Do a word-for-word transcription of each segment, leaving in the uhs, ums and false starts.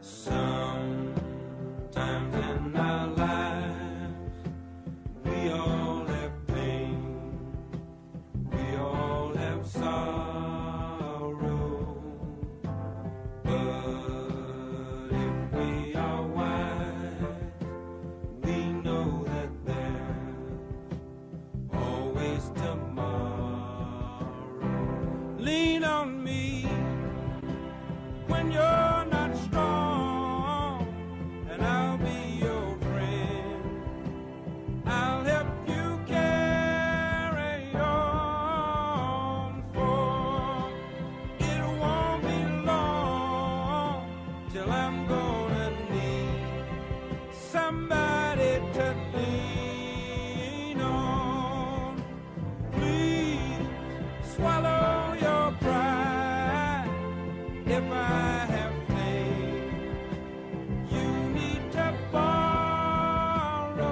Sometimes in our lives, we all have pain, we all have sorrow, but if we are wise, we know that there's always tomorrow. Lean on me when you're not strong, and I'll be your friend. I'll help you carry on, for it won't be long till I'm gonna need somebody to lean on. Please swallow your pride. If I have faith, you need to borrow.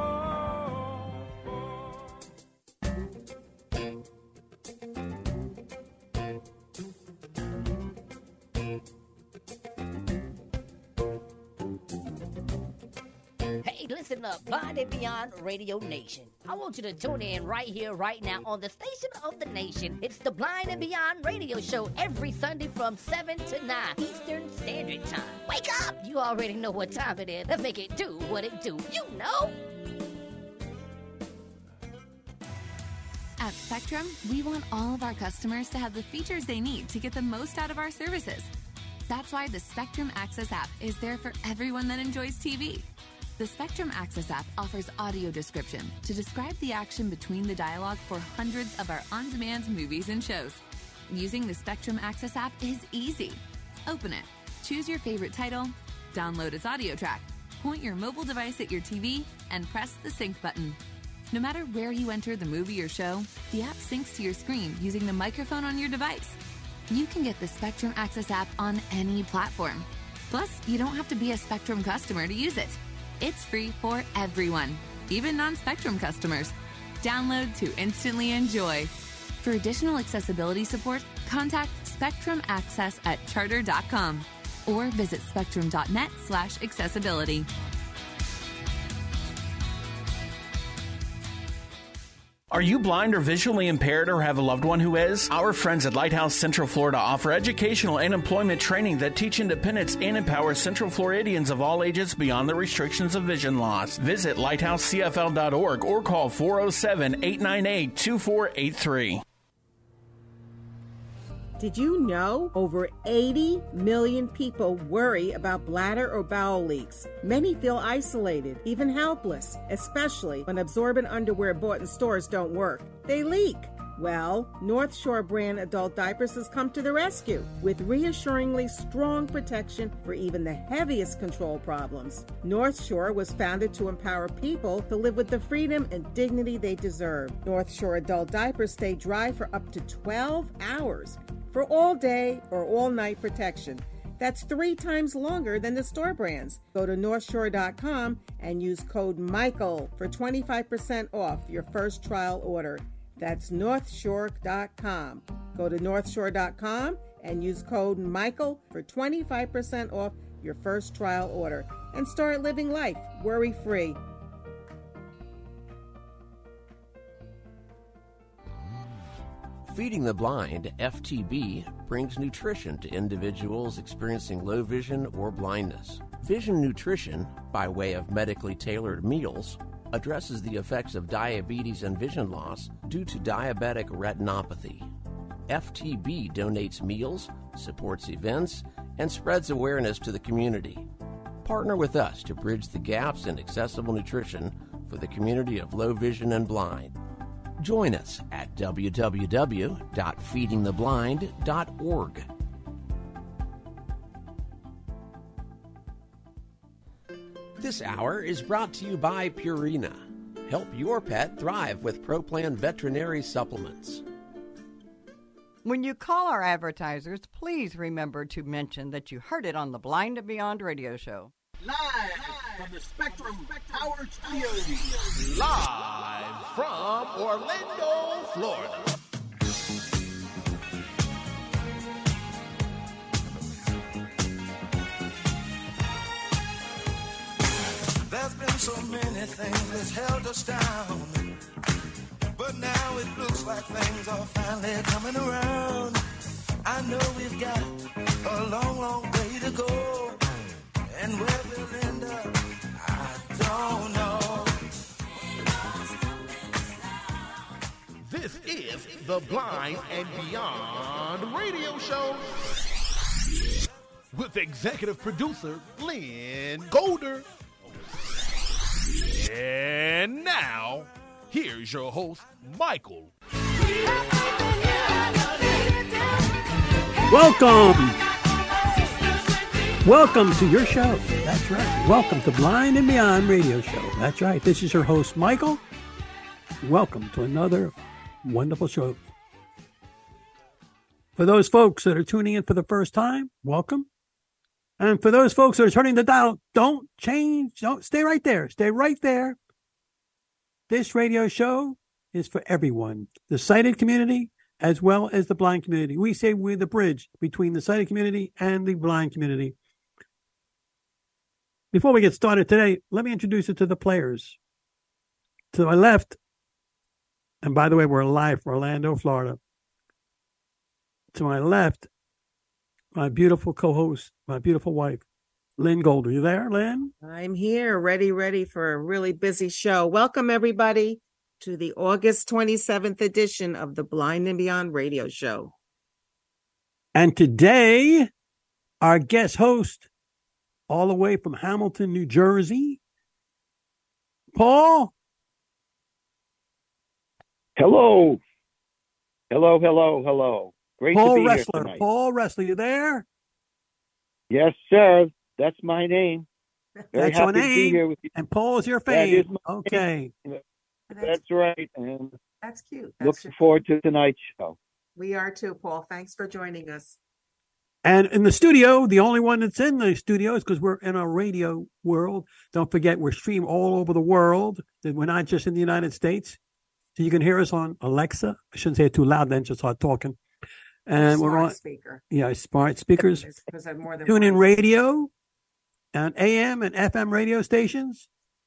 Hey, listen up, Blind and Beyond Radio Nation. I want you to tune in right here, right now, on the station of the nation. It's the Blind and Beyond Radio Show every Sunday from seven to nine Eastern Standard Time. Wake up! You already know what time it is. Let's make it do what it do. You know! At Spectrum, we want all of our customers to have the features they need to get the most out of our services. That's why the Spectrum Access app is there for everyone that enjoys T V. The Spectrum Access app offers audio description to describe the action between the dialogue for hundreds of our on-demand movies and shows. Using the Spectrum Access app is easy. Open it, choose your favorite title, download its audio track, point your mobile device at your T V, and press the sync button. No matter where you enter the movie or show, the app syncs to your screen using the microphone on your device. You can get the Spectrum Access app on any platform. Plus, you don't have to be a Spectrum customer to use it. It's free for everyone, even non-Spectrum customers. Download to instantly enjoy. For additional accessibility support, contact Spectrum Access at charter dot com or visit spectrum.net slash accessibility. Are you blind or visually impaired or have a loved one who is? Our friends at Lighthouse Central Florida offer educational and employment training that teach independence and empower Central Floridians of all ages beyond the restrictions of vision loss. Visit lighthouse c f l dot org or call four oh seven, eight nine eight, two four eight three. Did you know over eighty million people worry about bladder or bowel leaks? Many feel isolated, even helpless, especially when absorbent underwear bought in stores don't work. They leak. Well, North Shore brand adult diapers has come to the rescue with reassuringly strong protection for even the heaviest control problems. North Shore was founded to empower people to live with the freedom and dignity they deserve. North Shore adult diapers stay dry for up to twelve hours for all day or all night protection. That's three times longer than the store brands. Go to north shore dot com and use code Michael for twenty-five percent off your first trial order. That's north shore dot com. Go to north shore dot com and use code Michael for twenty-five percent off your first trial order and start living life worry-free. Feeding the Blind, F T B, brings nutrition to individuals experiencing low vision or blindness. Vision Nutrition, by way of medically tailored meals, addresses the effects of diabetes and vision loss due to diabetic retinopathy. F T B donates meals, supports events, and spreads awareness to the community. Partner with us to bridge the gaps in accessible nutrition for the community of low vision and blind. Join us at w w w dot feeding the blind dot org. This hour is brought to you by Purina. Help your pet thrive with ProPlan veterinary supplements. When you call our advertisers, please remember to mention that you heard it on the Blind and Beyond radio show. Live from the Spectrum Power Studios. Live from Orlando, Florida. There's been so many things that's held us down, but now it looks like things are finally coming around. I know we've got a long, long way to go, and where we'll end up, I don't know. This is the Blind and Beyond Radio Show with executive producer Lynn Golder. And now, here's your host, Michael. Welcome. Welcome to your show. That's right. Welcome to Blind and Beyond Radio Show. That's right. This is your host, Michael. Welcome to another wonderful show. For those folks that are tuning in for the first time, welcome. And for those folks that are turning the dial, don't change. Don't stay right there. Stay right there. This radio show is for everyone, the sighted community as well as the blind community. We say we're the bridge between the sighted community and the blind community. Before we get started today, let me introduce you to the players. To my left, and by the way, we're live from Orlando, Florida. To my left, my beautiful co-host, my beautiful wife, Lynn Golder. You there, Lynn? I'm here, ready, ready for a really busy show. Welcome, everybody, to the August twenty-seventh edition of the Blind and Beyond Radio Show. And today, our guest host, all the way from Hamilton, New Jersey, Paul. Hello. Hello, hello, hello. Great Paul to be Wrestler. here tonight. Paul Wrestler, you there? Yes, sir. That's my name. Very That's your happy to be name. here with you. And Paul is your That fame. is my Okay. name. That's right. And That's cute. That's looking forward to tonight's show. We are too, Paul. Thanks for joining us. And in the studio, the only one that's in the studio is because we're in a radio world. Don't forget, we're streamed all over the world. We're not just in the United States. So you can hear us on Alexa. I shouldn't say it too loud, then just start talking. And Smart we're on, speaker. yeah, smart speakers. Because I'm more than Tune in one. radio and A M and F M radio stations.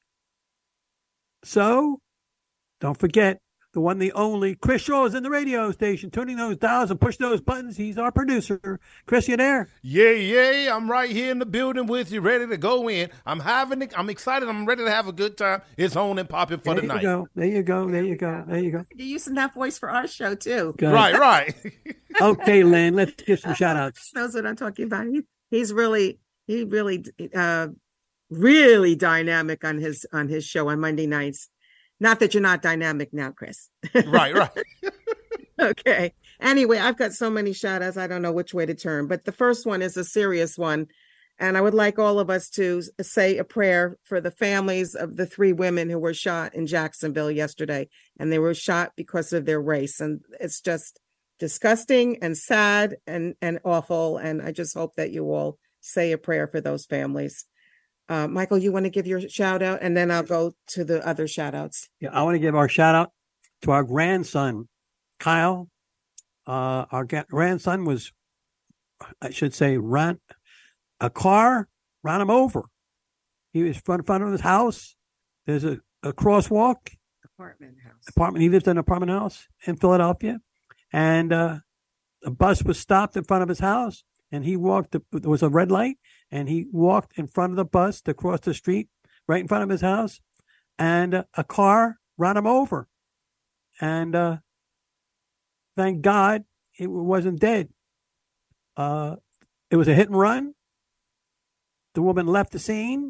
So don't forget the one, the only Chris Shaw is in the radio station, tuning those dials and push those buttons. He's our producer. Chris, you there? Yeah, yeah, I'm right here in the building with you, ready to go in. I'm having, I'm excited. I'm ready to have a good time. It's on and popping for There the you night. go. There you go. There you go. There you go. You're using that voice for our show, too. Good. Right, right. Okay, Lynn, let's give some shout outs. Knows what I'm talking about. He, he's really, he really, uh, really dynamic on his on his show on Monday nights. Not that you're not dynamic now, Chris. Right, right. Okay. Anyway, I've got so many shout outs. I don't know which way to turn, but the first one is a serious one. And I would like all of us to say a prayer for the families of the three women who were shot in Jacksonville yesterday. And they were shot because of their race. And it's just disgusting and sad and, and awful. And I just hope that you all say a prayer for those families. Uh, Michael, you want to give your shout out, and then I'll go to the other shout outs. Yeah, I want to give our shout out to our grandson, Kyle. Uh, our ga- grandson was, I should say, ran a car, ran him over. He was in front of his house. There's a, a crosswalk. Apartment house. Apartment. He lived in an apartment house in Philadelphia. And uh, a bus was stopped in front of his house. And he walked, the, there was a red light, and he walked in front of the bus to cross the street right in front of his house. And uh, a car ran him over. And uh, thank God it wasn't dead. Uh, it was a hit and run. The woman left the scene.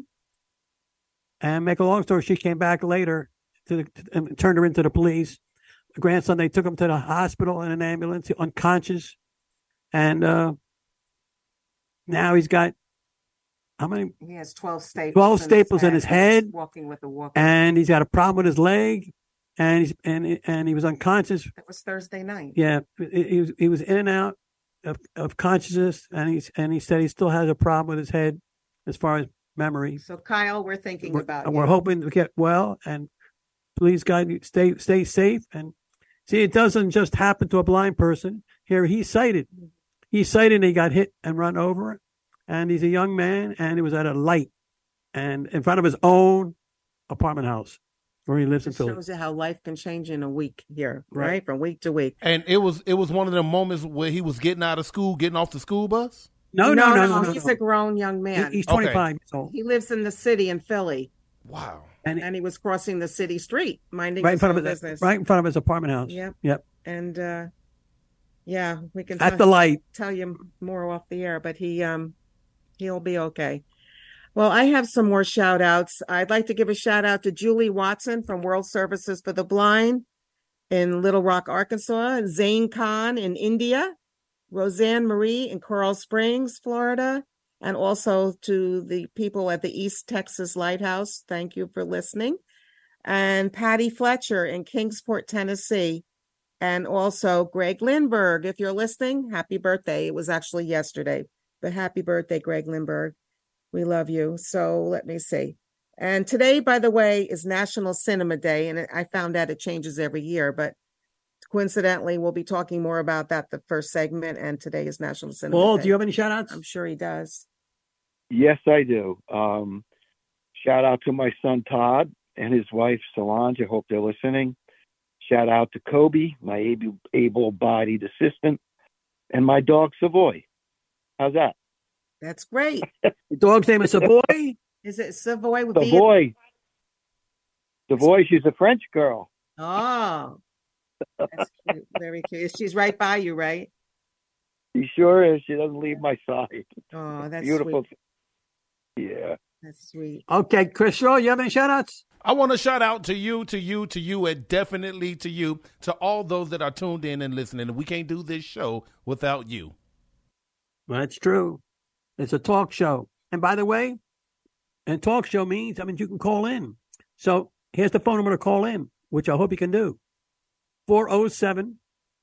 And make a long story, she came back later to, the, to and turned her into the police. The grandson, they took him to the hospital in an ambulance, unconscious. And uh, now he's got, how many? He has twelve staples. twelve in staples in his and he's head. Walking with a walker. And he's got a problem with his leg. And he's and and he was unconscious. That was Thursday night. Yeah, he was he was in and out of, of consciousness, and he's and he said he still has a problem with his head as far as memory. So Kyle, we're thinking We're, about and you. we're hoping to get well, and please God, you stay stay safe. And see, it doesn't just happen to a blind person. Here, he's sighted. He's sighted, and he got hit and run over, and he's a young man, and he was at a light, and in front of his own apartment house where he lives in It Philly. shows you how life can change in a week here, right? Right. From week to week. And it was it was one of the moments where he was getting out of school, getting off the school bus. No, no, no, no, no. He's no. a grown young man. He- he's Okay. twenty-five years old. He lives in the city in Philly, Wow. And, and he was crossing the city street, minding right in his front own of his, business. right in front of his apartment house. Yep. Yep. And uh, yeah, we can At t- the light. tell you more off the air, but he um he'll be okay. Well, I have some more shout outs. I'd like to give a shout out to Julie Watson from World Services for the Blind in Little Rock, Arkansas, Zane Khan in India, Roseanne Marie in Coral Springs, Florida, and also to the people at the East Texas Lighthouse. Thank you for listening. And Patty Fletcher in Kingsport, Tennessee. And also Greg Lindberg, if you're listening, happy birthday. It was actually yesterday, but happy birthday, Greg Lindberg. We love you. So let me see. And today, by the way, is National Cinema Day. And I found out it changes every year, but coincidentally, we'll be talking more about that the first segment. And today is National Cinema Paul, Day. do you have any shout outs? I'm sure he does. Yes, I do. Um, shout out to my son Todd and his wife Solange. I hope they're listening. Shout out to Kobe, my able, able-bodied assistant, and my dog Savoy. How's that? That's great. The dog's name is Savoy. Is it Savoy with B? Savoy. Savoy, she's a French girl. Oh, that's cute. Very cute. She's right by you, right? She sure is. She doesn't leave my side. Oh, that's Beautiful. sweet. Yeah. That's sweet. Okay, Chris Shaw, you have any shout outs? I want to shout out to you, to you, to you, and definitely to you, to all those that are tuned in and listening. We can't do this show without you. Well, that's true. It's a talk show. And by the way, and talk show means, I mean, you can call in. So here's the phone number to call in, which I hope you can do. four oh seven,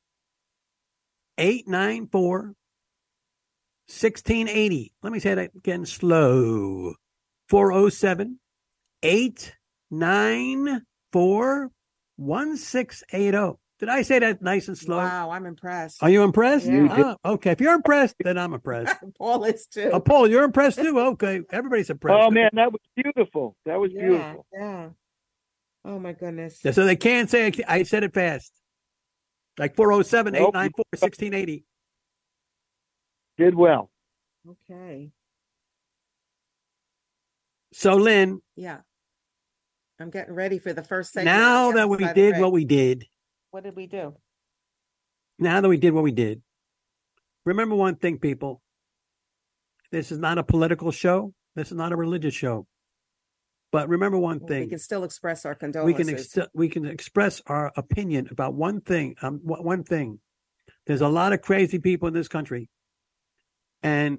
eight nine four, one six eight zero. Let me say that again slow. four oh seven, eight nine four, one six eight zero. Did I say that nice and slow? Wow, I'm impressed. Are you impressed? Yeah. Oh, okay. If you're impressed, then I'm impressed. Paul is too. Oh, Paul, you're impressed too? Okay. Everybody's impressed. Oh, man, that was beautiful. That was yeah, beautiful. yeah. Oh, my goodness. Yeah, so they can't say I said it fast. Like four oh seven, eight nine four, one six eight zero. Did well. Okay. So, Lynn, Yeah. I'm getting ready for the first segment. now Yeah, that we by the did way. what we did, What did we do? now that we did what we did, remember one thing, people. This is not a political show. This is not a religious show. But remember one We thing. can still express our We condolences. can ex- we can express our opinion about one thing. Um, one one thing. There's a lot of crazy people in this country, and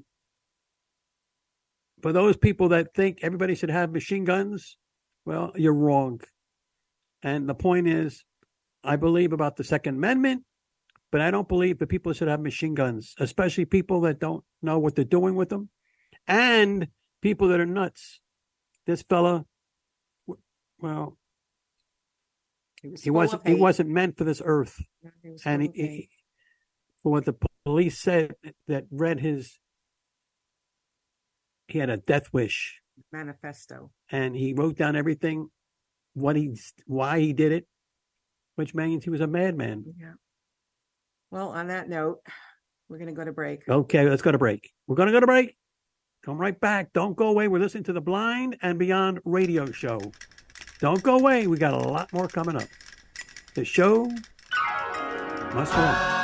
for those people that think everybody should have machine guns, well, you're wrong. And the point is, I believe about the Second Amendment, but I don't believe that people should have machine guns, especially people that don't know what they're doing with them, and people that are nuts. This fella, w- well, He was he full wasn't of he hate. wasn't meant for this earth. Yeah, he was And he, full of hate. he what the police said that read his, he had a death wish, Manifesto. and he wrote down everything, what he, why he did it, which means he was a madman. Yeah. Well, on that note, we're going to go to break. Okay, let's go to break. We're going to go to break. Come right back. Don't go away. We're listening to the Blind and Beyond radio show. Don't go away. We got a lot more coming up. The show must go on.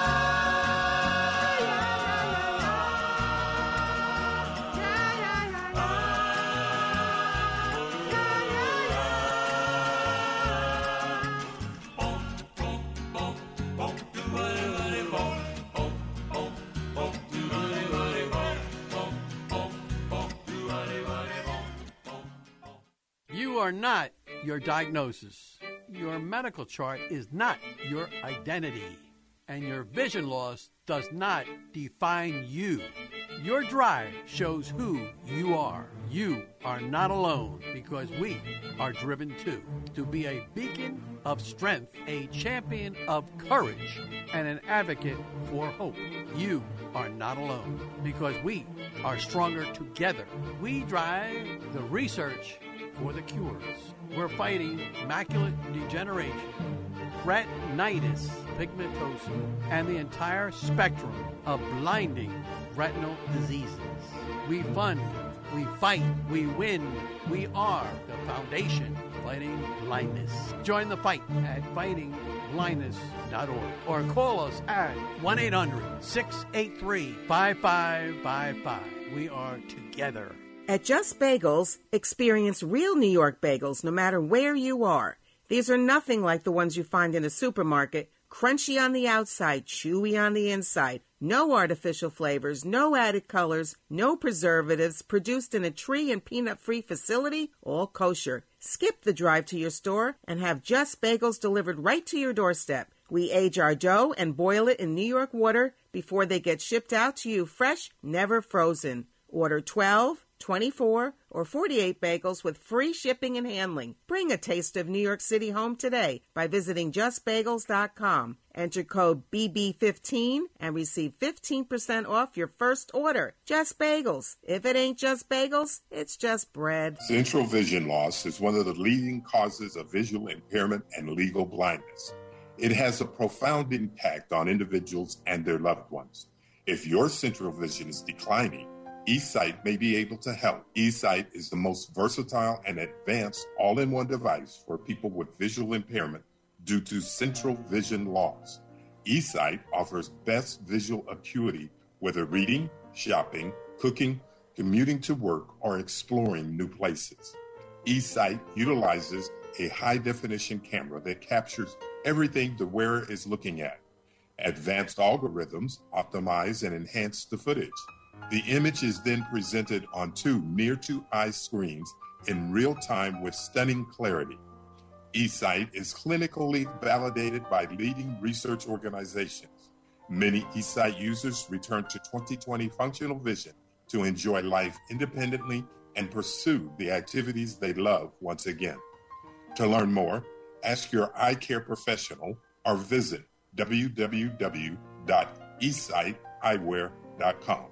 You are not your diagnosis. Your medical chart is not your identity. And your vision loss does not define you. Your drive shows who you are. You are not alone because we are driven too. To be a beacon of strength, a champion of courage, and an advocate for hope. You are not alone because we are stronger together. We drive the research for the cures. We're fighting macular degeneration, retinitis pigmentosa, and the entire spectrum of blinding retinal diseases. We fund, we fight, we win. We are the foundation fighting blindness. Join the fight at fighting blindness dot org or call us at one eight hundred, six eight three, five five five five. We are together. At Just Bagels, experience real New York bagels no matter where you are. These are nothing like the ones you find in a supermarket, crunchy on the outside, chewy on the inside. No artificial flavors, no added colors, no preservatives, produced in a tree and peanut-free facility, all kosher. Skip the drive to your store and have Just Bagels delivered right to your doorstep. We age our dough and boil it in New York water before they get shipped out to you fresh, never frozen. Order twelve, twenty-four, or forty-eight bagels with free shipping and handling. Bring a taste of New York City home today by visiting just bagels dot com. Enter code B B fifteen and receive fifteen percent off your first order. Just Bagels. If it ain't just bagels, it's just bread. Central vision loss is one of the leading causes of visual impairment and legal blindness. It has a profound impact on individuals and their loved ones. If your central vision is declining, eSight may be able to help. eSight is the most versatile and advanced all-in-one device for people with visual impairment due to central vision loss. eSight offers best visual acuity whether reading, shopping, cooking, commuting to work, or exploring new places. eSight utilizes a high-definition camera that captures everything the wearer is looking at. Advanced algorithms optimize and enhance the footage. The image is then presented on two near-to-eye screens in real time with stunning clarity. eSight is clinically validated by leading research organizations. Many eSight users return to twenty twenty functional vision to enjoy life independently and pursue the activities they love once again. To learn more, ask your eye care professional or visit w w w dot e sight eyewear dot com.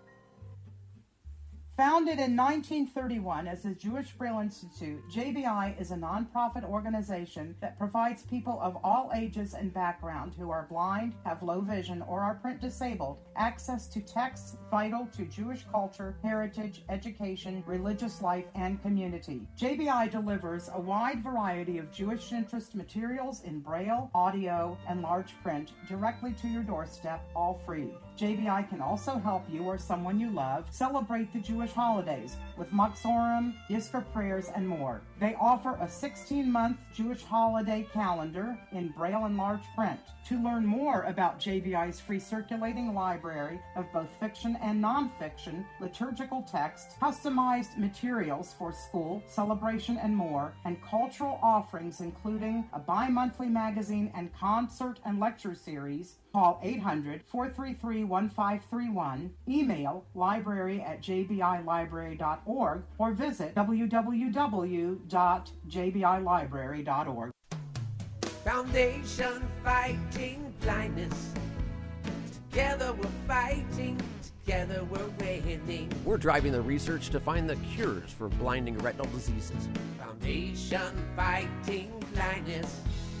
Founded in nineteen thirty-one as the Jewish Braille Institute, J B I is a nonprofit organization that provides people of all ages and background who are blind, have low vision, or are print disabled access to texts vital to Jewish culture, heritage, education, religious life, and community. J B I delivers a wide variety of Jewish interest materials in Braille, audio, and large print directly to your doorstep, all free. J B I can also help you or someone you love celebrate the Jewish holidays with Muxorim, Yizkor prayers, and more. They offer a sixteen-month Jewish holiday calendar in Braille and large print. To learn more about J B I's free circulating library of both fiction and nonfiction, liturgical text, customized materials for school, celebration, and more, and cultural offerings including a bi-monthly magazine and concert and lecture series, call eight hundred, four three three, one five three one, email library at j b i library dot org, or visit w w w dot j b i library dot org. Foundation Fighting Blindness. Together we're fighting, together we're winning. We're driving the research to find the cures for blinding retinal diseases. Foundation Fighting Blindness.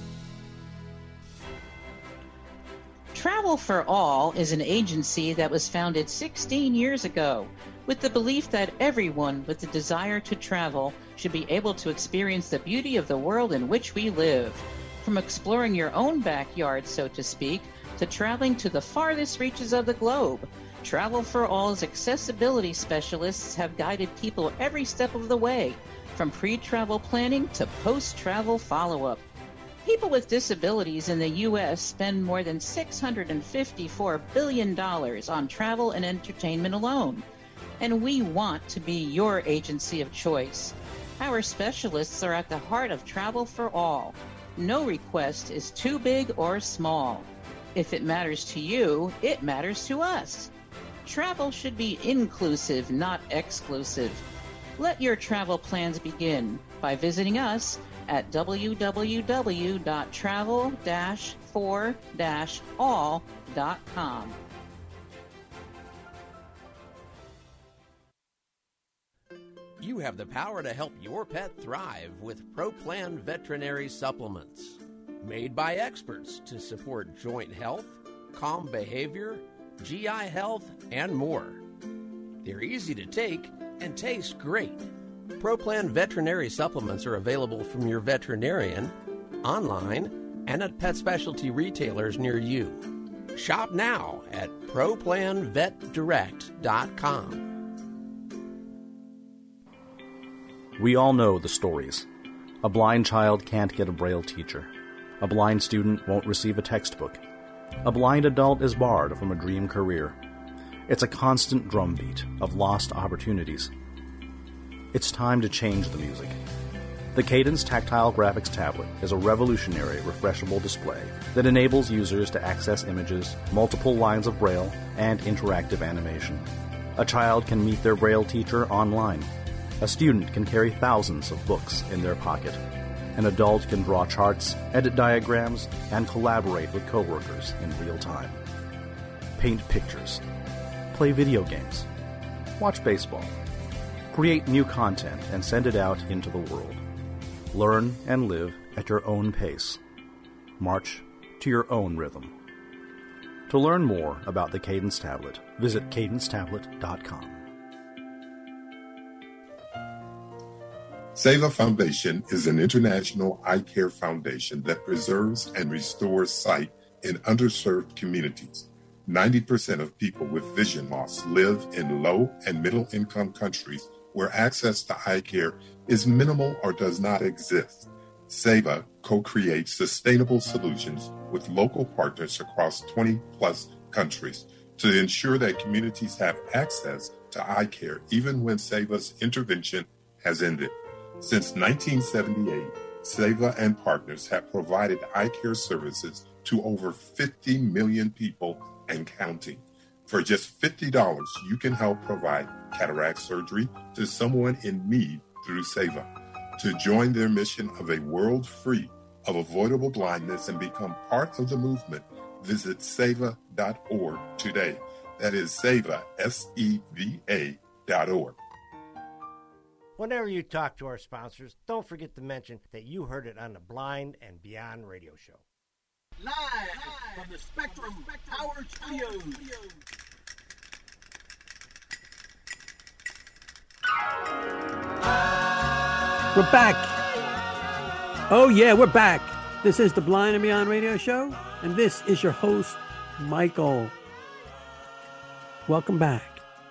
Travel for All is an agency that was founded sixteen years ago with the belief that everyone with the desire to travel should be able to experience the beauty of the world in which we live. From exploring your own backyard, so to speak, to traveling to the farthest reaches of the globe, Travel for All's accessibility specialists have guided people every step of the way, from pre-travel planning to post-travel follow-up. People with disabilities in the U S spend more than six hundred fifty-four billion dollars on travel and entertainment alone, and we want to be your agency of choice. Our specialists are at the heart of Travel for All. No request is too big or small. If it matters to you, it matters to us. Travel should be inclusive, not exclusive. Let your travel plans begin by visiting us at w w w dot travel dash for dash all dot com. You have the power to help your pet thrive with ProPlan Veterinary Supplements. Made by experts to support joint health, calm behavior, G I health, and more. They're easy to take and taste great. ProPlan Veterinary Supplements are available from your veterinarian, online, and at pet specialty retailers near you. Shop now at pro plan vet direct dot com. We all know the stories. A blind child can't get a Braille teacher. A blind student won't receive a textbook. A blind adult is barred from a dream career. It's a constant drumbeat of lost opportunities. It's time to change the music. The Cadence Tactile Graphics Tablet is a revolutionary refreshable display that enables users to access images, multiple lines of Braille, and interactive animation. A child can meet their Braille teacher online. A student can carry thousands of books in their pocket. An adult can draw charts, edit diagrams, and collaborate with coworkers in real time. Paint pictures. Play video games. Watch baseball. Create new content and send it out into the world. Learn and live at your own pace. March to your own rhythm. To learn more about the Cadence Tablet, visit cadence tablet dot com. SEVA Foundation is an international eye care foundation that preserves and restores sight in underserved communities. ninety percent of people with vision loss live in low and middle income countries where access to eye care is minimal or does not exist. SEVA co-creates sustainable solutions with local partners across twenty plus countries to ensure that communities have access to eye care even when SEVA's intervention has ended. Since nineteen seventy-eight, SEVA and partners have provided eye care services to over fifty million people and counting. For just fifty dollars, you can help provide cataract surgery to someone in need through SEVA. To join their mission of a world free of avoidable blindness and become part of the movement, visit seva dot org today. That is SEVA, S E V A dot org. Whenever you talk to our sponsors, don't forget to mention that you heard it on the Blind and Beyond radio show. Live from the Spectrum Power Studios. We're back. Oh, yeah, we're back. This is the Blind and Beyond radio show, and this is your host, Michael. Welcome back.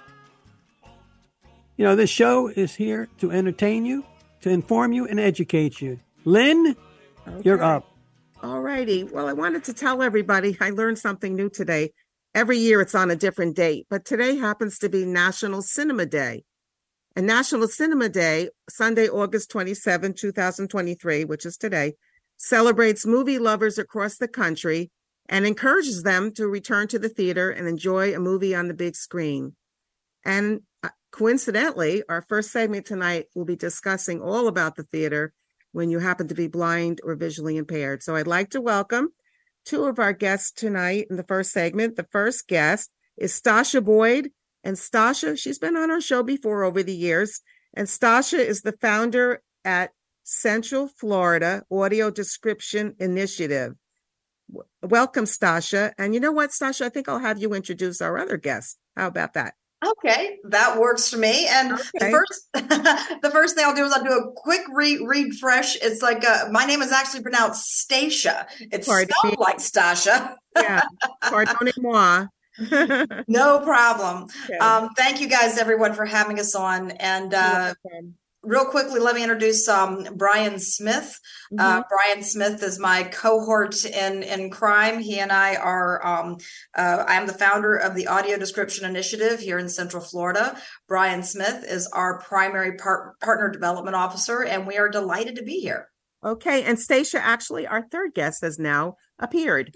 You know, this show is here to entertain you, to inform you, and educate you. Lynn, okay. You're up. All righty. Well, I wanted to tell everybody I learned something new today. Every year it's on a different date, but today happens to be National Cinema Day. And National Cinema Day, Sunday, August twenty-seventh, twenty twenty-three, which is today, celebrates movie lovers across the country and encourages them to return to the theater and enjoy a movie on the big screen. And coincidentally, our first segment tonight will be discussing all about the theater when you happen to be blind or visually impaired. So I'd like to welcome two of our guests tonight in the first segment. The first guest is Stasha Boyd. And Stasha, she's been on our show before over the years. And Stasha is the founder at Central Florida Audio Description Initiative. W- welcome, Stasha. And you know what, Stasha? I think I'll have you introduce our other guest. How about that? Okay, that works for me. And okay. the first, the first thing I'll do is I'll do a quick re- refresh. It's like uh, my name is actually pronounced Stacia. It's Pardon spelled me. Like Stasha. Yeah, pardonnez-moi. No problem. Okay. Um, thank you guys, everyone, for having us on. And uh, real quickly, let me introduce um, Brian Smith. Mm-hmm. Uh, Brian Smith is my cohort in, in crime. He and I are, um, uh, I am the founder of the Audio Description Initiative here in Central Florida. Brian Smith is our primary par- partner development officer, and we are delighted to be here. Okay, and Stacia, actually, our third guest has now appeared.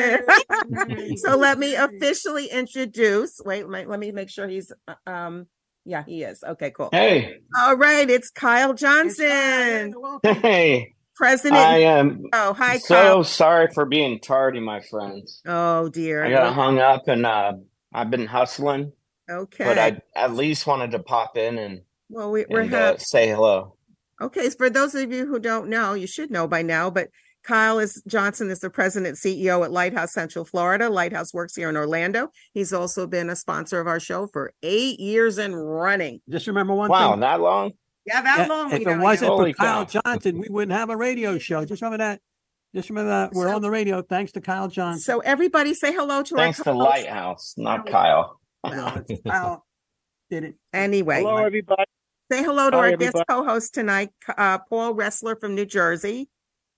So let me officially introduce, wait, let, let me make sure he's, um, yeah, he is. Okay, cool. Hey. All right, it's Kyle Johnson. Hey. President. I am oh, hi, so Kyle. sorry for being tardy, my friends. Oh, dear. I got hung up and uh, I've been hustling. Okay. But I at least wanted to pop in and Well, we, we're and uh, happy. say hello. Okay, so for those of you who don't know, you should know by now, but Kyle is Johnson is the president and C E O at Lighthouse Central Florida. Lighthouse works here in Orlando. He's also been a sponsor of our show for eight years and running. Just remember one Wow, thing. that long? Yeah, that Yeah, long. if we it know wasn't you. for Holy Kyle cow. Johnson, we wouldn't have a radio show. Just remember that. Just remember that. We're So- on the radio thanks to Kyle Johnson. So everybody say hello to Thanks our to co-host. Lighthouse, not Kyle. No, it's Kyle did it. Anyway, Hello, everybody. say hello to Hi, our everybody. guest co-host tonight, uh, Paul Wrestler from New Jersey.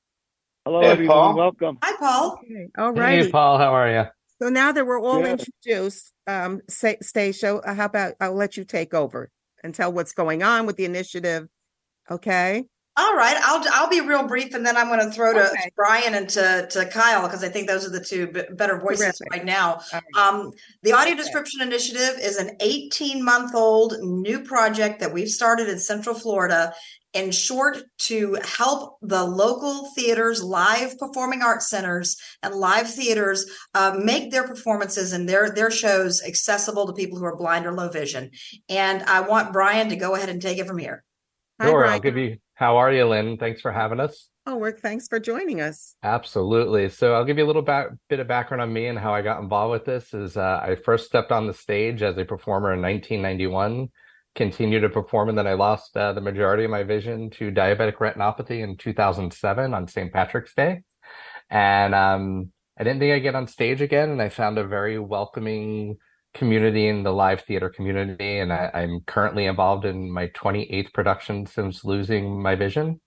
Hello, Hey, everyone. Paul. Welcome. Hi, Paul. Okay. All righty. Hey, Paul, how are you? So now that we're all Good. introduced, um, say, Stacia, uh, how about I'll let you take over and tell what's going on with the initiative. Okay. All right, I'll I'll be real brief, and then I'm going to throw to Okay. Brian and to, to Kyle because I think those are the two b- better voices Terrific. right now. All right. Um, the Audio Description Initiative is an eighteen month old new project that we've started in Central Florida. In short, to help the local theaters, live performing arts centers, and live theaters uh, make their performances and their their shows accessible to people who are blind or low vision. And I want Brian to go ahead and take it from here. Hi, Sure, Brian. I'll give you. How are you, Lynn? Thanks for having us. Oh, Rick, thanks for joining us. Absolutely. So I'll give you a little ba- bit of background on me and how I got involved with this. Is uh, I first stepped on the stage as a performer in nineteen ninety-one, continued to perform, and then I lost uh, the majority of my vision to diabetic retinopathy in two thousand seven on Saint Patrick's Day. And um, I didn't think I'd get on stage again, and I found a very welcoming community in the live theater community. And I, I'm currently involved in my twenty-eighth production since losing my vision.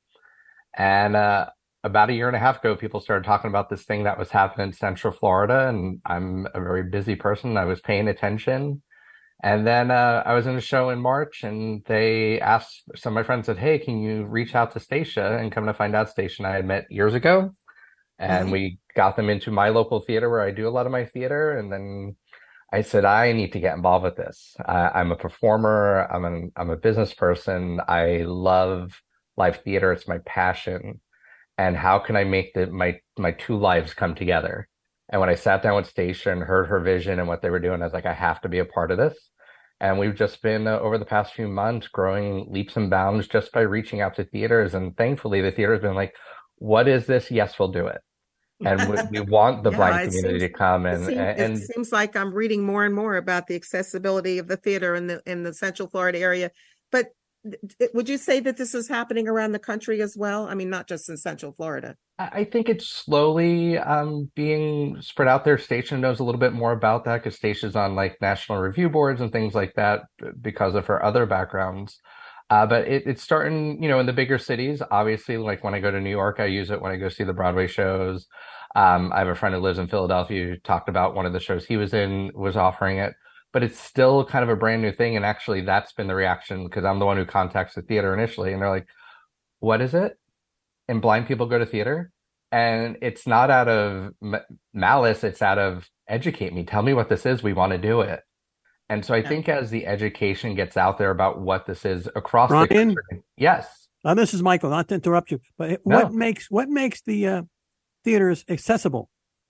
And uh, about a year and a half ago, people started talking about this thing that was happening in Central Florida, and I'm a very busy person. I was paying attention. And then uh, I was in a show in March, and they asked, some of my friends said, hey, can you reach out to Stacia? And come to find out, Stacia and I had met years ago. And Mhm. we got them into my local theater where I do a lot of my theater. And then I said, I need to get involved with this. Uh, I'm a performer. I'm an, I'm a business person. I love live theater. It's my passion. And how can I make the, my, my two lives come together? And when I sat down with Stacia and heard her vision and what they were doing, I was like, I have to be a part of this. And we've just been, uh, over the past few months, growing leaps and bounds just by reaching out to theaters. And thankfully, the theater has been like, what is this? Yes, we'll do it. And we, we want the Yeah, blind it community seems- to come. It And, seems, and it seems like I'm reading more and more about the accessibility of the theater in the in the Central Florida area. But th- would you say that this is happening around the country as well? I mean, not just in Central Florida. I I think it's slowly um, being spread out there. Station knows a little bit more about that because Stacia's on like national review boards and things like that because of her other backgrounds. Uh, but it, it's starting, you know, in the bigger cities. Obviously, like when I go to New York, I use it when I go see the Broadway shows. Um, I have a friend who lives in Philadelphia who talked about one of the shows he was in was offering it. But it's still kind of a brand new thing. And actually, that's been the reaction because I'm the one who contacts the theater initially. And they're like, what is it? And blind people go to theater? And it's not out of m- malice. It's out of educate me. Tell me what this is. We want to do it. And so I think as the education gets out there about what this is across the Brian? country. Yes. Now, this is Michael. Not to interrupt you, but No. what makes what makes the uh, theaters accessible?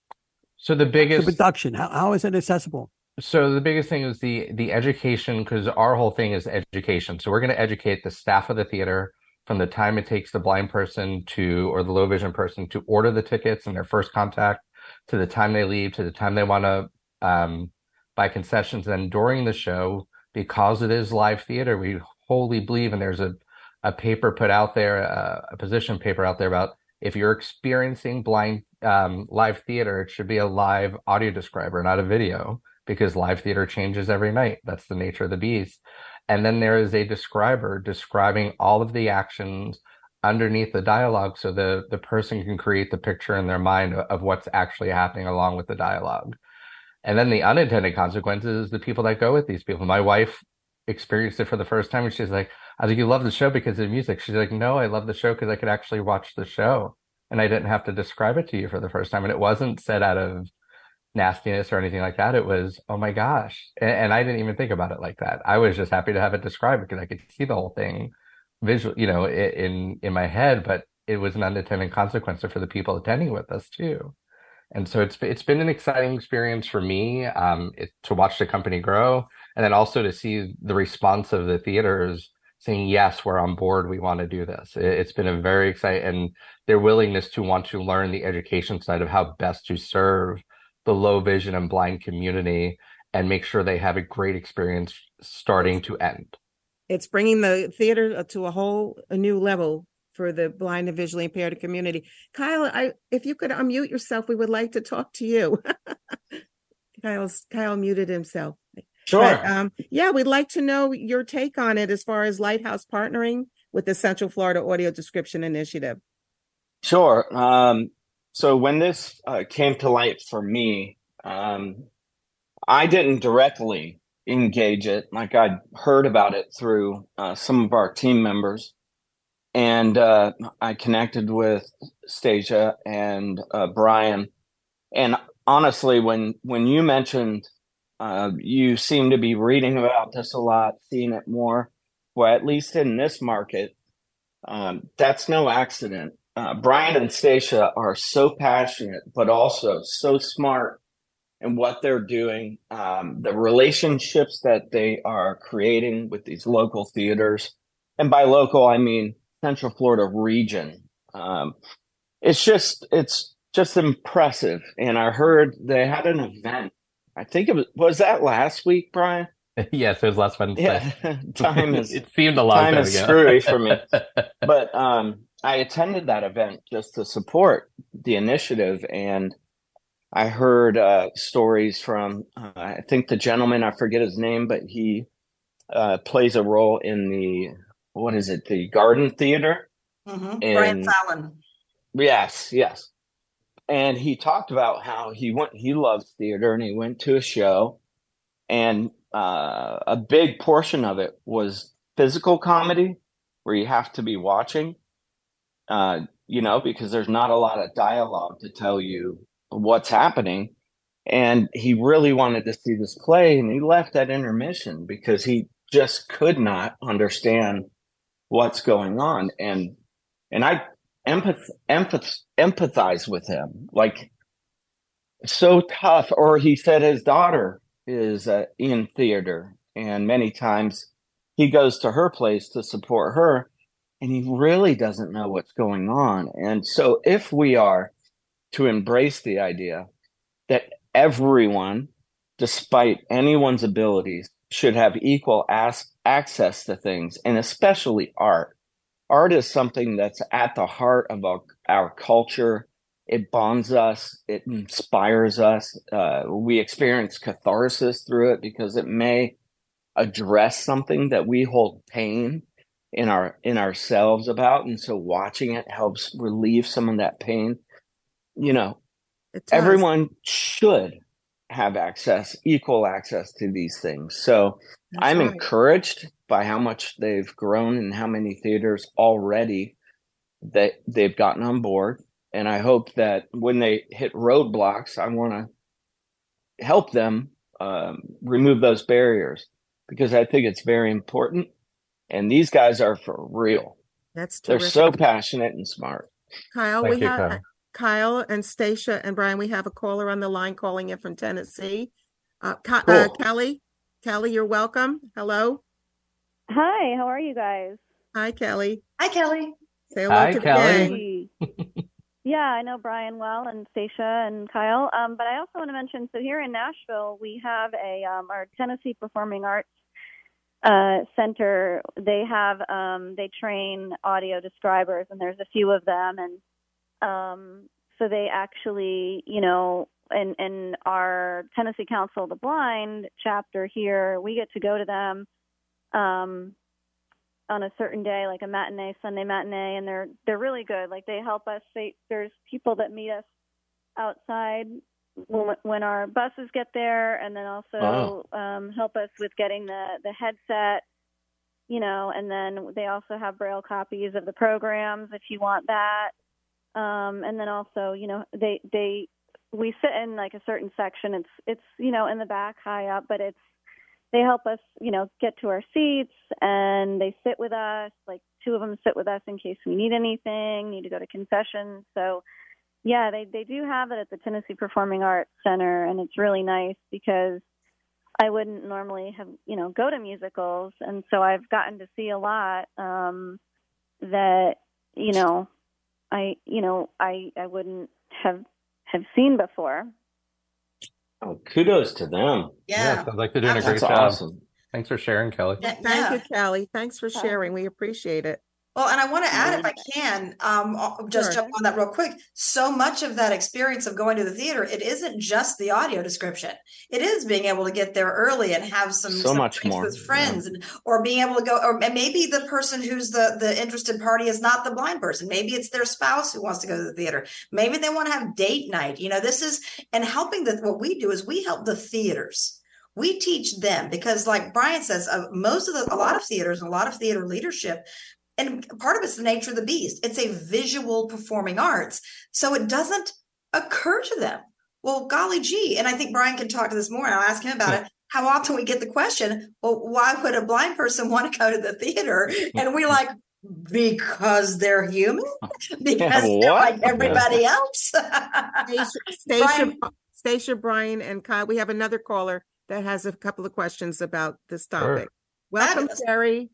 So the The biggest production. How, how is it accessible? So the biggest thing is the the education, because our whole thing is education. So we're going to educate the staff of the theater from the time it takes the blind person to, or the low vision person to order the tickets and their first contact, to the time they leave, to the time they want to um, buy concessions. And during the show, because it is live theater, we wholly believe, and there's a, a paper put out there, uh, a position paper out there about if you're experiencing blind um, live theater, it should be a live audio describer, not a video, because live theater changes every night. That's the nature of the beast. And then there is a describer describing all of the actions underneath the dialogue so the, the person can create the picture in their mind of, of what's actually happening along with the dialogue. And then the unintended consequences is the people that go with these people. My wife experienced it for the first time and she's like, I was like, you love the show because of music. She's like, no, I love the show because I could actually watch the show and I didn't have to describe it to you for the first time. And it wasn't said out of nastiness or anything like that. It was, oh my gosh. And, and I didn't even think about it like that. I was just happy to have it described because I could see the whole thing visual, you know, in, in my head, but it was an unintended consequence for the people attending with us too. And so it's, it's been an exciting experience for me, um, it, to watch the company grow and then also to see the response of the theaters saying, yes, we're on board. We want to do this. It, it's been a very exciting, and their willingness to want to learn the education side of how best to serve the low vision and blind community and make sure they have a great experience starting to end. It's bringing the theater to a whole a new level for the blind and visually impaired community. Kyle, I if you could unmute yourself, we would like to talk to you. Kyle's Kyle muted himself. Sure. But, um, yeah, we'd like to know your take on it as far as Lighthouse partnering with the Central Florida Audio Description Initiative. Sure. Um, so when this uh, came to light for me, um, I didn't directly engage it. Like, I'd heard about it through uh, some of our team members. And uh, I connected with Stacia and uh, Brian. And honestly, when when you mentioned uh, you seem to be reading about this a lot, seeing it more, well, at least in this market, um, that's no accident. Uh, Brian and Stacia are so passionate, but also so smart in what they're doing, um, the relationships that they are creating with these local theaters. And by local, I mean Central Florida region. Um, it's just, it's just impressive. And I heard they had an event. I think it was, was that last week, Brian? Yes, it was last Wednesday. Yeah, time is, it seemed a long time time is ago. screwy for me. But um, I attended that event just to support the initiative. And I heard uh, stories from, uh, I think the gentleman, I forget his name, but he uh, plays a role in the, what is it, the Garden Theater? Mm-hmm. in- Brian Fallon. Yes, yes. And he talked about how he went, he loves theater and he went to a show, and uh, a big portion of it was physical comedy where you have to be watching, uh, you know, because there's not a lot of dialogue to tell you what's happening. And he really wanted to see this play, and he left at intermission because he just could not understand what's going on. And, and I empath, empath, empathize with him, like, so tough. Or he said his daughter is uh, in theater, and many times he goes to her place to support her, and he really doesn't know what's going on. And so if we are to embrace the idea that everyone, despite anyone's abilities, should have equal as- access to things, and especially art. Art is something that's at the heart of our, our culture. It bonds us. It inspires us. Uh, we experience catharsis through it because it may address something that we hold pain in our in ourselves about, and so watching it helps relieve some of that pain. You know, It does. everyone should have access, equal access to these things. So That's I'm right. encouraged by how much they've grown and how many theaters already that they've gotten on board. And I hope that when they hit roadblocks, I want to help them um, remove those barriers, because I think it's very important. And these guys are for real. That's They're terrific. so passionate and smart. Kyle, Thank we you, have Kyle. Kyle and Stacia and Brian. We have a caller on the line calling in from Tennessee. Uh, Ka- uh, Cool. Kelly, Kelly, you're welcome. Hello. Hi, how are you guys? Hi, Kelly. Hi, Kelly. Say hello Hi, to the Kelly. gang. Yeah, I know Brian well and Stacia and Kyle. Um, but I also want to mention, so here in Nashville, we have a um, our Tennessee Performing Arts uh, Center. They have um, they train audio describers, and there's a few of them, and um, so they actually, you know, in in our Tennessee Council of the Blind chapter here, we get to go to them um, on a certain day, like a matinee, Sunday matinee, and they're they're really good. Like, they help us. They, there's people that meet us outside when, when our buses get there, and then also um, help us with getting the the headset, you know. And then they also have Braille copies of the programs if you want that. Um, and then also, you know, they they we sit in like a certain section. It's it's you know, in the back high up, but it's they help us, you know, get to our seats, and they sit with us. Like, two of them sit with us in case we need anything, need to go to concessions. So, yeah, they, they do have it at the Tennessee Performing Arts Center, and it's really nice because, I wouldn't normally have, you know, go to musicals. And so I've gotten to see a lot um, that, you know, I, you know, I, I wouldn't have, have seen before. Oh, kudos to them. Yeah. sounds like they're doing a great That's job. awesome. Thanks for sharing, Kelly. Yeah, Thank yeah. you, Kelly. Thanks for sharing. We appreciate it. Well, and I want to add, if I can, um, I'll just Sure. jump on that real quick. So much of that experience of going to the theater, it isn't just the audio description. It is being able to get there early and have some, So some much drinks more. with friends, and or being able to go, or and maybe the person who's the the interested party is not the blind person. Maybe it's their spouse who wants to go to the theater. Maybe they want to have date night. You know, this is and helping that. What we do is we help the theaters. We teach them because, like Brian says, uh, most of the a lot of theaters and a lot of theater leadership. And part of it's the nature of the beast. It's a visual performing arts. So it doesn't occur to them. Well, golly gee. And I think Brian can talk to this more. And I'll ask him about it. How often we get the question, well, why would a blind person want to go to the theater? And we like, because they're human, because Yeah, they're what? like everybody else. Stacia, Stacia, Brian- Stacia, Brian, and Kyle, we have another caller that has a couple of questions about this topic. Welcome, Fabulous. Sherry.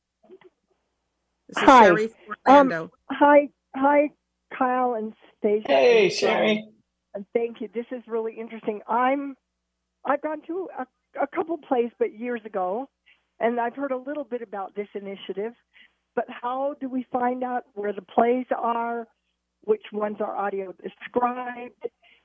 This is Hi. Sherry from Orlando. Um, hi, hi, Kyle and Stacia. Hey, and Sherry. And thank you. This is really interesting. I'm, I've gone to a, a couple plays, but years ago, and I've heard a little bit about this initiative. But how do we find out where the plays are, which ones are audio described,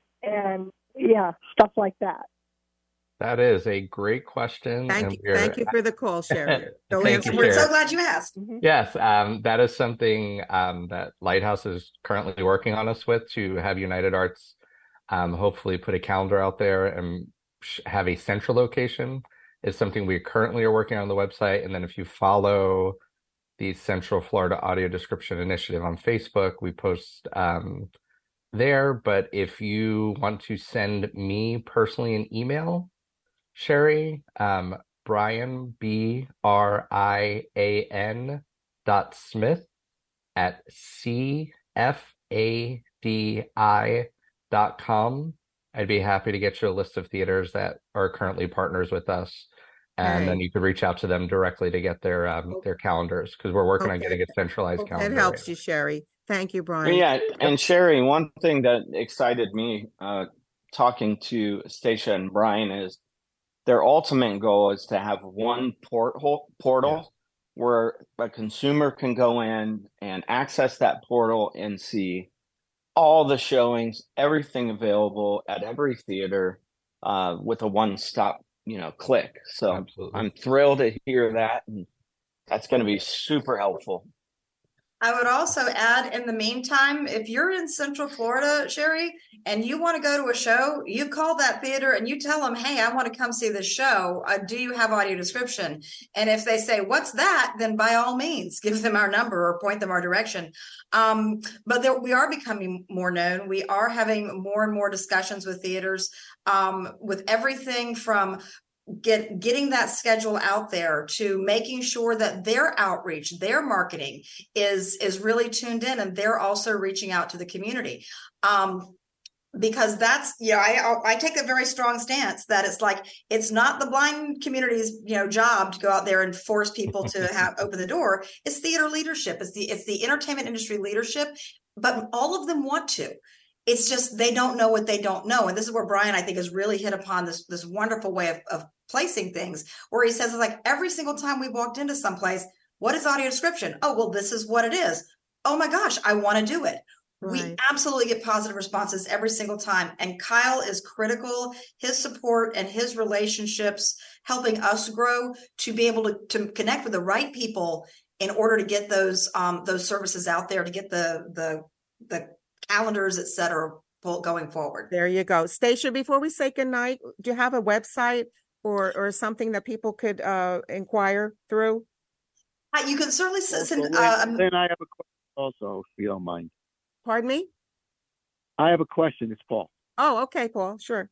and yeah, stuff like that? That is a great question. Thank and you. we're- Thank you for the call, Sherry. Don't Thank answer you, We're so Sherry. glad you asked. Yes, um, that is something um, that Lighthouse is currently working on us with to have United Arts um, hopefully put a calendar out there and sh- have a central location. Is something we currently are working on the website. And then if you follow the Central Florida Audio Description Initiative on Facebook, we post um, there. But if you want to send me personally an email, Sherry, um, Brian, B R I A N dot Smith at C F A D I dot com. I'd be happy to get you a list of theaters that are currently partners with us. And Okay. then you could reach out to them directly to get their um, their calendars, because we're working on Okay. getting a centralized That calendar. helps you, Sherry. Thank you, Brian. Yeah, and Sherry, one thing that excited me uh, talking to Stacia and Brian is their ultimate goal is to have one portal portal where a consumer can go in and access that portal and see all the showings, everything available at every theater uh, with a one-stop, you know, click. So Absolutely. I'm thrilled to hear that, and that's going to be super helpful. I would also add, in the meantime, if you're in Central Florida, Sherry, and you want to go to a show, you call that theater and you tell them, hey, I want to come see this show. Uh, do you have audio description? And if they say, what's that? Then by all means, give them our number or point them our direction. Um, but there, we are becoming more known. We are having more and more discussions with theaters um, with everything from get getting that schedule out there to making sure that their outreach, their marketing is is really tuned in, and they're also reaching out to the community. Um, because that's, you know, I I take a very strong stance that it's like, it's not the blind community's, you know, job to go out there and force people to have open the door. It's theater leadership. It's the it's the entertainment industry leadership, but all of them want to. It's just they don't know what they don't know. And this is where Brian, I think, has really hit upon this this wonderful way of, of placing things, where he says, like, every single time we walked into someplace, what is audio description? Oh, well, this is what it is. Oh my gosh, I want to do it. Right. We absolutely get positive responses every single time. And Kyle is critical, his support and his relationships helping us grow to be able to, to connect with the right people in order to get those um, those services out there, to get the the the calendars, et cetera, going forward. There you go. Stacia, before we say goodnight, do you have a website or, or something that people could uh, inquire through? Uh, you can certainly s- send. Also, Uh, then I have a question also, if you don't mind. Pardon me? I have a question. It's Paul. Oh, okay, Paul. Sure.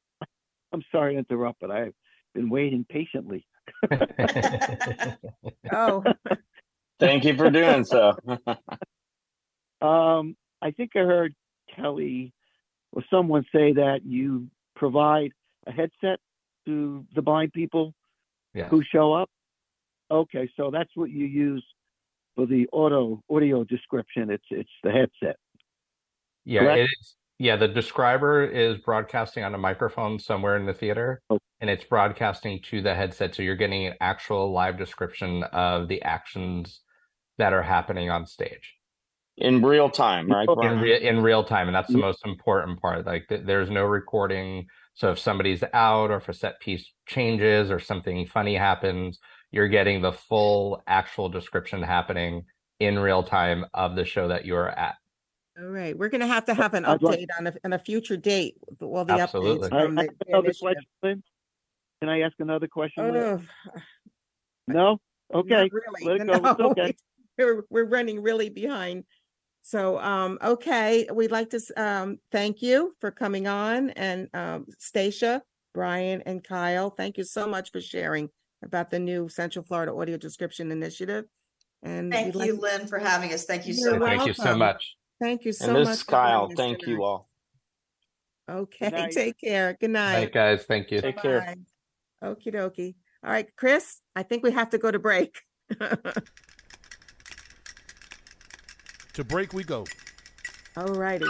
I'm sorry to interrupt, but I've been waiting patiently. Oh, Thank you for doing so. Um, I think I heard Kelly or someone say that you provide a headset to the blind people Yes. who show up? Okay, so that's what you use for the auto audio description. It's it's the headset. Yeah, Correct? it is. Yeah, the describer is broadcasting on a microphone somewhere in the theater, Oh. and it's broadcasting to the headset. So you're getting an actual live description of the actions that are happening on stage. In real time, right, In, Brian? re- in real time, and that's the Yeah. most important part. Like, th- there's no recording. So if somebody's out or if a set piece changes or something funny happens, you're getting the full actual description happening in real time of the show that you're at. All right, we're going to have to have an I'd like- update on a, on a future date with all the Absolutely. updates I, from I the, have the another initiative. question, Lynn? Can I ask another question, Lynn? Ugh, No? Okay. not really. Let it go. No, It's okay. we're we're running really behind. So, um, okay, we'd like to um, thank you for coming on, and um, Stacia, Brian, and Kyle. Thank you so much for sharing about the new Central Florida Audio Description Initiative. And Thank we'd you, like- Lynn, for having us. Thank you You're so much. Thank you so welcome. much. Thank you so And this much. is for joining Kyle. us Thank tonight. you all. Okay, night. take care. Good night. Night, guys. Thank you. Take care. Bye. Okie dokie. All right, Chris, I think we have to go to break. To break we go. All righty.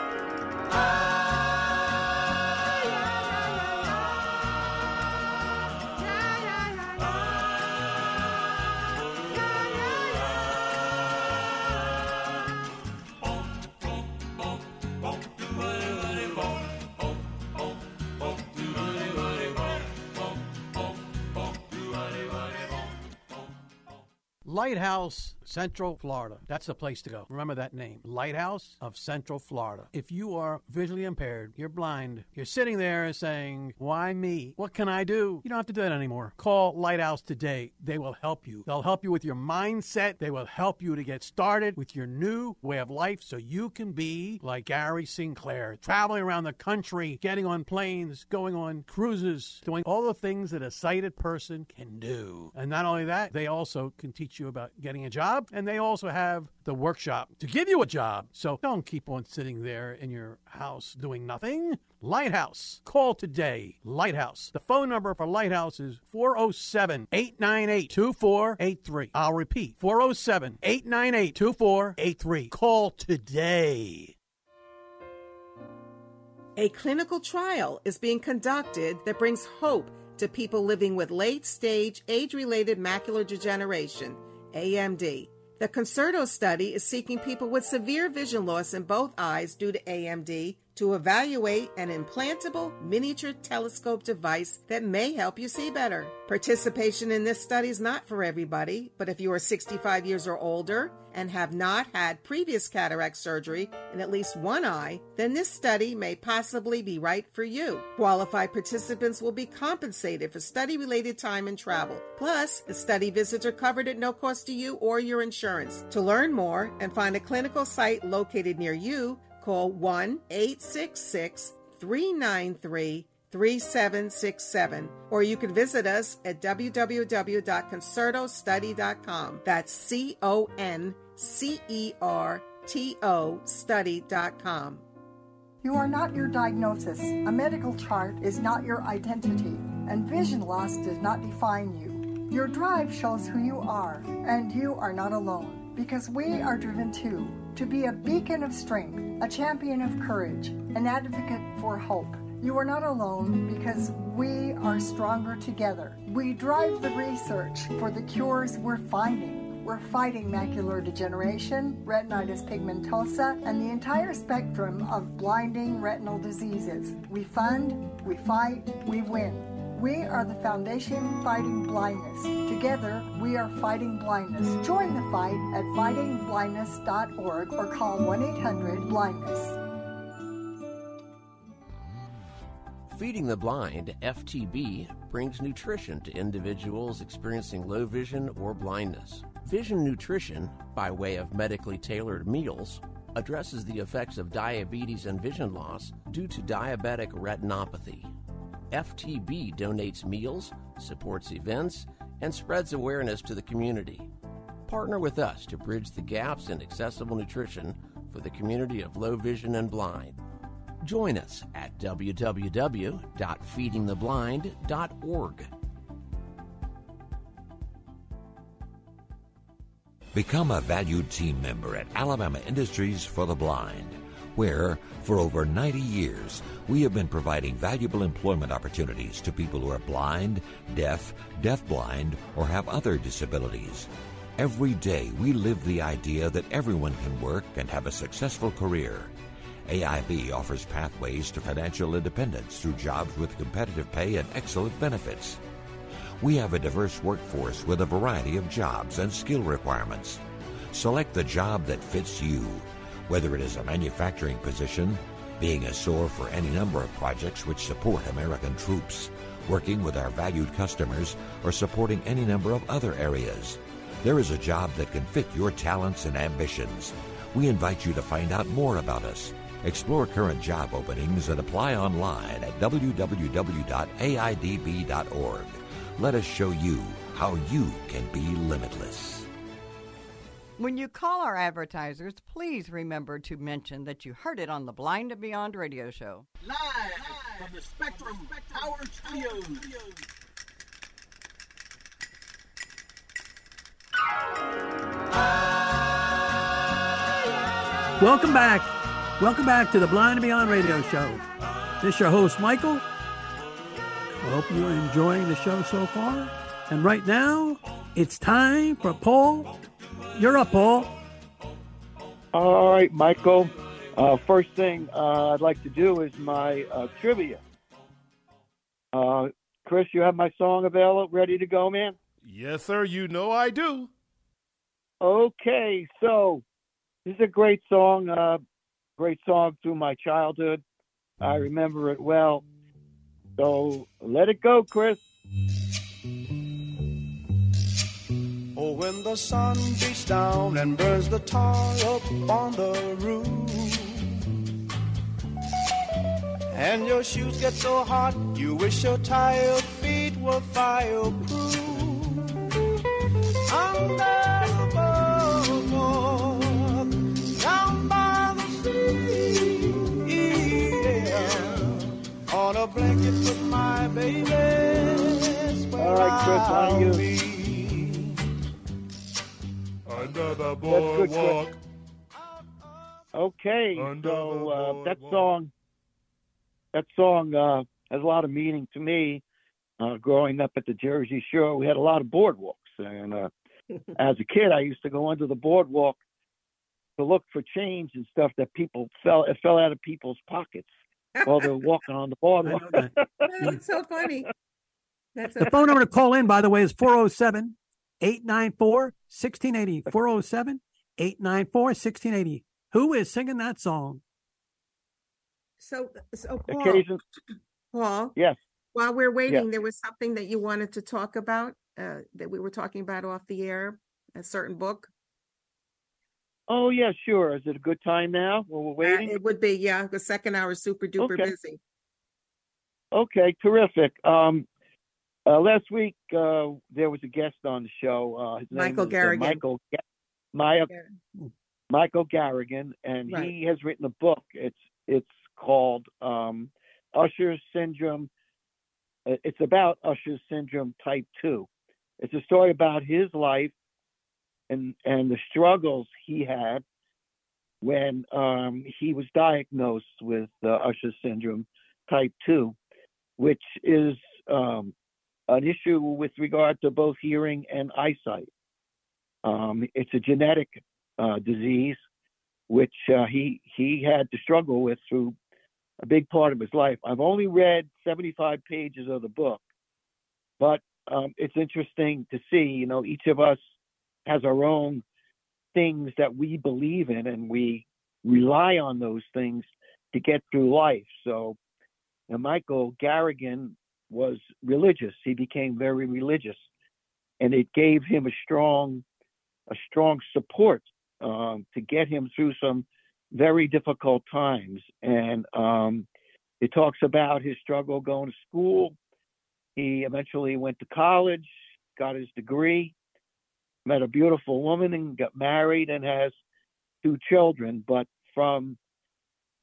Lighthouse Central Florida. That's the place to go. Remember that name. Lighthouse of Central Florida. If you are visually impaired, you're blind, you're sitting there saying, why me? What can I do? You don't have to do that anymore. Call Lighthouse today. They will help you. They'll help you with your mindset. They will help you to get started with your new way of life so you can be like Gary Sinclair, traveling around the country, getting on planes, going on cruises, doing all the things that a sighted person can do. And not only that, they also can teach you about getting a job, and they also have the workshop to give you a job. So don't keep on sitting there in your house doing nothing. Lighthouse. Call today. Lighthouse. The phone number for Lighthouse is four oh seven, eight nine eight, two four eight three. I'll repeat, four oh seven, eight nine eight, two four eight three. Call today. A clinical trial is being conducted that brings hope to people living with late-stage age-related macular degeneration, A M D. The Concerto study is seeking people with severe vision loss in both eyes due to A M D to evaluate an implantable miniature telescope device that may help you see better. Participation in this study is not for everybody, but if you are sixty-five years or older and have not had previous cataract surgery in at least one eye, then this study may possibly be right for you. Qualified participants will be compensated for study-related time and travel. Plus, the study visits are covered at no cost to you or your insurance. To learn more and find a clinical site located near you, call one eight six six, three nine three, three seven six seven, or you can visit us at w w w dot concerto study dot com. That's C O N C E R T O study dot com. You are not your diagnosis. A medical chart is not your identity, and vision loss does not define you. Your drive shows who you are, and you are not alone, because we are driven too, to be a beacon of strength, a champion of courage, an advocate for hope. You are not alone because we are stronger together. We drive the research for the cures we're finding. We're fighting macular degeneration, retinitis pigmentosa, and the entire spectrum of blinding retinal diseases. We fund, we fight, we win. We are the Foundation Fighting Blindness. Together, we are fighting blindness. Join the fight at fighting blindness dot org or call one eight hundred blindness. Feeding the Blind, F T B, brings nutrition to individuals experiencing low vision or blindness. Vision Nutrition, by way of medically tailored meals, addresses the effects of diabetes and vision loss due to diabetic retinopathy. F T B donates meals, supports events, and spreads awareness to the community. Partner with us to bridge the gaps in accessible nutrition for the community of low vision and blind. Join us at w w w dot feeding the blind dot org. Become a valued team member at Alabama Industries for the Blind, where, for over ninety years, we have been providing valuable employment opportunities to people who are blind, deaf, deafblind, or have other disabilities. Every day, we live the idea that everyone can work and have a successful career. A I B offers pathways to financial independence through jobs with competitive pay and excellent benefits. We have a diverse workforce with a variety of jobs and skill requirements. Select the job that fits you, whether it is a manufacturing position, being a S O R for any number of projects which support American troops, working with our valued customers, or supporting any number of other areas. There is a job that can fit your talents and ambitions. We invite you to find out more about us. Explore current job openings and apply online at w w w dot a i d b dot org. Let us show you how you can be limitless. When you call our advertisers, please remember to mention that you heard it on the Blind and Beyond radio show. Live from the Spectrum Power Studios. Welcome back. Welcome back to the Blind and Beyond radio show. This is your host, Michael. I hope you're enjoying the show so far. And right now, it's time for Paul. You're up, Paul. All right, Michael. Uh, first thing uh, I'd like to do is my uh, trivia. Uh, Chris, you have my song available, ready to go, man? Yes, sir. You know I do. Okay, so this is a great song. Uh, great song through my childhood. I remember it well. So let it go, Chris. Oh, when the sun beats down and burns the tar up on the roof, and your shoes get so hot, you wish your tired feet were fireproof. Under the boardwalk, down by the sea, yeah, on a blanket with my baby. All right, Chris, on you. Under the boardwalk. Okay, Under so the uh, that boardwalk. song, that song uh, has a lot of meaning to me. Uh, growing up at the Jersey Shore, we had a lot of boardwalks, and uh, as a kid, I used to go under the boardwalk to look for change and stuff that people fell it fell out of people's pockets while they were walking on the boardwalk. That's so funny. That's so The phone number to call in, by the way, is four oh seven, eight nine four, one six eight zero. four oh seven, eight nine four, one six eight zero. Who is singing that song? So, so Paul, Occasion. Paul, Yes. while we're waiting, Yes. there was something that you wanted to talk about uh, that we were talking about off the air, a certain book. Oh, yeah, sure. Is it a good time now while we're Uh, waiting? it would be, yeah, the second hour is super duper Okay. busy. Okay, terrific. Um, uh, last week uh, there was a guest on the show. Uh, his name Michael is, uh, Garrigan. Michael, Ga- My, Michael Garrigan, and Right. he has written a book. It's it's called um, Usher's Syndrome. Uh, It's about Usher's Syndrome Type Two. It's a story about his life and and the struggles he had when um, he was diagnosed with uh, Usher's Syndrome Type Two, which is um, an issue with regard to both hearing and eyesight. Um, it's a genetic uh, disease which uh, he he had to struggle with through a big part of his life. I've only read seventy-five pages of the book, but um, it's interesting to see. You know, each of us has our own things that we believe in, and we rely on those things to get through life. So, now Michael Garrigan was religious. He became very religious, and it gave him a strong, a strong support um, to get him through some very difficult times. And um, it talks about his struggle going to school. He eventually went to college, got his degree, met a beautiful woman, and got married, and has two children. But from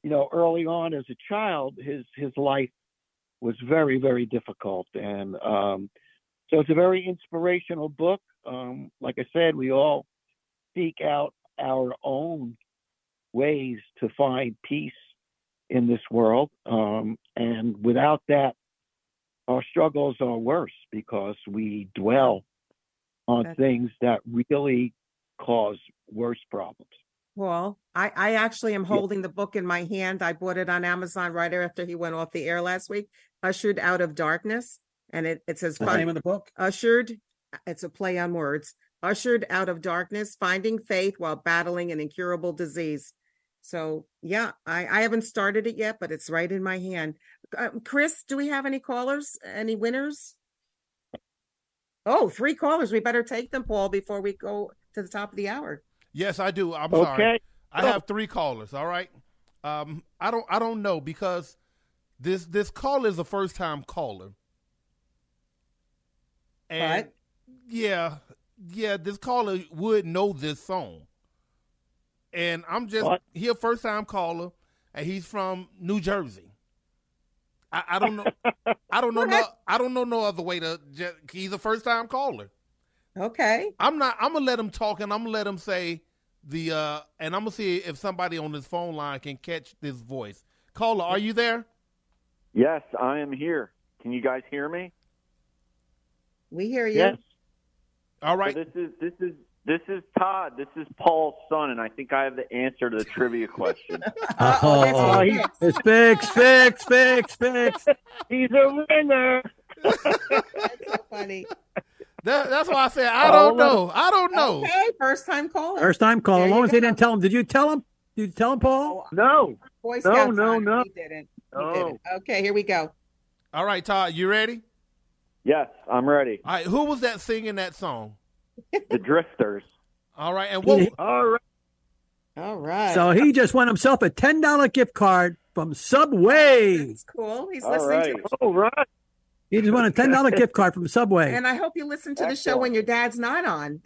you know, early on as a child, his his life was very, very difficult. And um, so it's a very inspirational book. Um, like I said, we all seek out our own ways to find peace in this world. Um, and without that, our struggles are worse because we dwell on That's- things that really cause worse problems. Paul, I, I actually am holding the book in my hand. I bought it on Amazon right after he went off the air last week, Ushered Out of Darkness. And it, it says, The name of the book? Ushered, it's a play on words, Ushered Out of Darkness, Finding Faith While Battling an Incurable Disease. So, yeah, I, I haven't started it yet, but it's right in my hand. Uh, Chris, do we have any callers? Any winners? Oh, three callers. We better take them, Paul, before we go to the top of the hour. Yes, I do. I'm Okay. sorry. I Oh. have three callers. All right. Um, I don't. I don't know because this this caller is a first time caller. And What? yeah, yeah. This caller would know this song, and I'm just What? he a first time caller, and he's from New Jersey. I, I don't know. I don't know. No, I don't know no other way to. Just, he's a first time caller. Okay. I'm not. I'm gonna let him talk, and I'm gonna let him say the. uh And I'm gonna see if somebody on this phone line can catch this voice. Caller, are you there? Yes, I am here. Can you guys hear me? We hear you. Yes. All right. So this is this is this is Todd. This is Paul's son, and I think I have the answer to the trivia question. Oh, Oh, he- it's fixed, fixed, fixed, fixed. He's a winner. That's so funny. That, that's why I said I don't know. I don't know. Okay, first time caller. First time call. There As you long as they go. didn't tell him. Did you tell him? Did you tell him, Paul? No. Boy No, Scout no, time. no. He didn't. He No. didn't. Okay, here we go. All right, Todd, you ready? Yes, I'm ready. All right, who was that singing that song? The Drifters. All right, and what? All right. All right. So he just won himself a ten dollar gift card from Subway. That's cool. He's All listening right. to All right. He just won a ten dollar gift card from Subway. and I hope you listen to the show Excellent. when your dad's not on.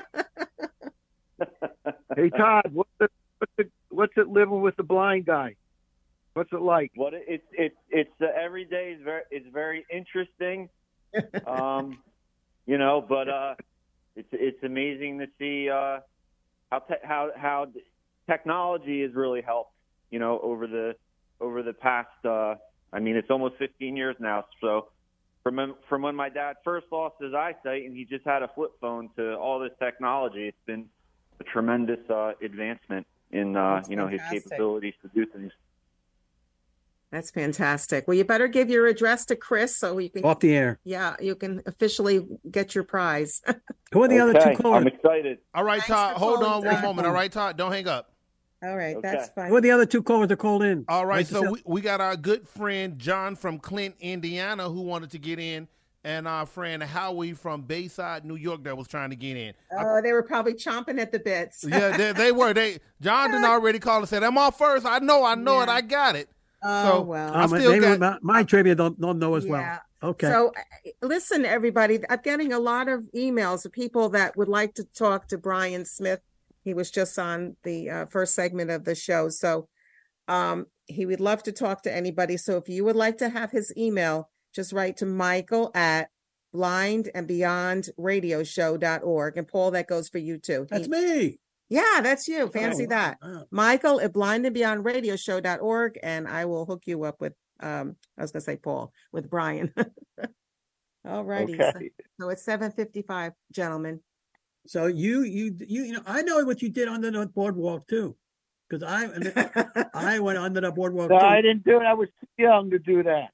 Hey, Todd, what's it, what's it, what's it living with the blind guy? What's it like? What it, it's it's it's uh, every day is very it's very interesting, um, you know. But uh, it's it's amazing to see uh, how te- how how technology has really helped, you know, over the over the past. Uh, I mean, it's almost fifteen years now. So from when- from when my dad first lost his eyesight and he just had a flip phone to all this technology, it's been a tremendous uh, advancement in uh, That's you know fantastic. his capabilities to do things. That's fantastic. Well, you better give your address to Chris so you can. Off the air. Yeah, you can officially get your prize. Who are the other Okay, two callers? I'm excited. All right, Thanks Todd, for hold calling, on one Todd. moment. All right, Todd, don't hang up. All right, Okay. that's fine. Who are the other two callers that called in? All right, Right to so sell- we, we got our good friend John from Clint, Indiana, who wanted to get in, and our friend Howie from Bayside, New York, that was trying to get in. Oh, they were probably chomping at the bits. Yeah, they, they were. They John didn't already call and said, "I'm on first. I know, I know it. I got it." Oh, So, well. I Um, still maybe got- my, my trivia don't, don't know as Yeah. well. Okay. So, uh, listen, everybody, I'm getting a lot of emails of people that would like to talk to Brian Smith. He was just on the uh, first segment of the show. So, um, he would love to talk to anybody. So, if you would like to have his email, just write to Michael at blind and beyond radio show dot org. And Paul, that goes for you too. That's He- me. Yeah, that's you. Fancy Oh, that. wow. Michael at blind and beyond radio show dot org. And I will hook you up with, um, I was going to say Paul, with Brian. All righty. So, Okay. so it's seven fifty-five, gentlemen. So you, you, you, you know, I know what you did under the boardwalk too, because I, I went under the boardwalk No, too. I didn't do it. I was too young to do that.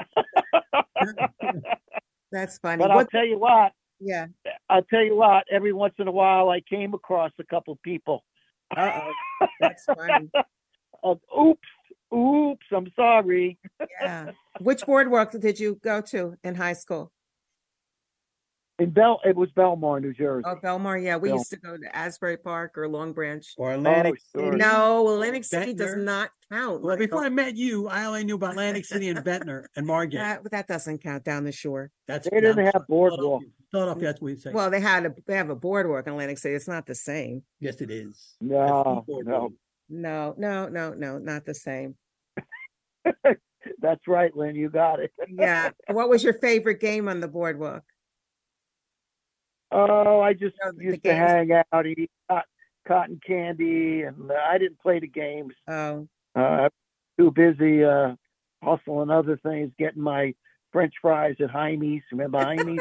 That's funny. But I'll What- tell you what. yeah. I'll tell you what. Every once in a while, I came across a couple people. Uh-oh. That's funny. Of, oops, oops. I'm sorry. Yeah. Which boardwalk did you go to in high school? In Bel, it was Belmar, New Jersey. Oh, Belmar. Yeah, we Bel- used to go to Asbury Park or Long Branch. Or Atlantic Oh, sure. City. No, Atlantic City does Ventnor. not count. Well, Michael. before I met you, I only knew about Atlantic City and Ventnor and Margate. that, that doesn't count down the shore. That's They didn't have boardwalk. Philadelphia, that's what you say. Well, they had a they have a boardwalk in Atlantic City. It's not the same. yes, it is. No, That's the no. No, no, no, no, not the same. That's right, Lynn. You got it. Yeah. What was your favorite game on the boardwalk? Oh, I just Oh, the used to games. hang out, eat cot- cotton candy, and uh, I didn't play the games. Oh. Uh, too busy uh, hustling other things, getting my French fries at Jaime's. Remember Jaime's?